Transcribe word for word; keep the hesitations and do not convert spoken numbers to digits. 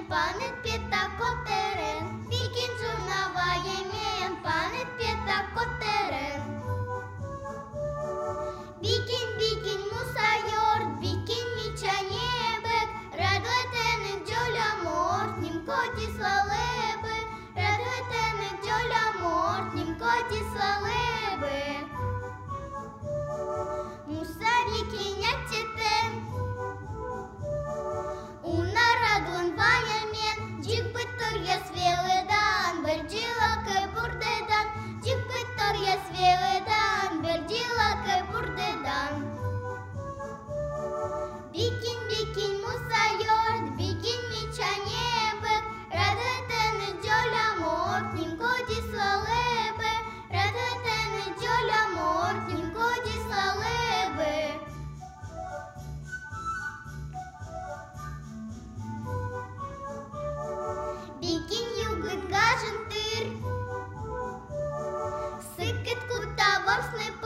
панет п'ята котерен, вікін журнаває мен, панет п'ята котерен. Вікін, вікін мусайор, вікін мічанєбек, радуетене джоля морт, нім коті слалеби, радуетене джоля морт, нім коті слалеби. Musa vikinya ceten Una radun vayamen Jik betor ya sveledan Berjila ke burdedan Jik betor ya sveledan Berjila ke burdedan Bikin bikin musa yord Bikin michanebek Radetene jola mort Nim kodi slalebe Radetene jola mort Nim kodi slalebe Bikin югыт гажын тыр Сыкет кута ворсны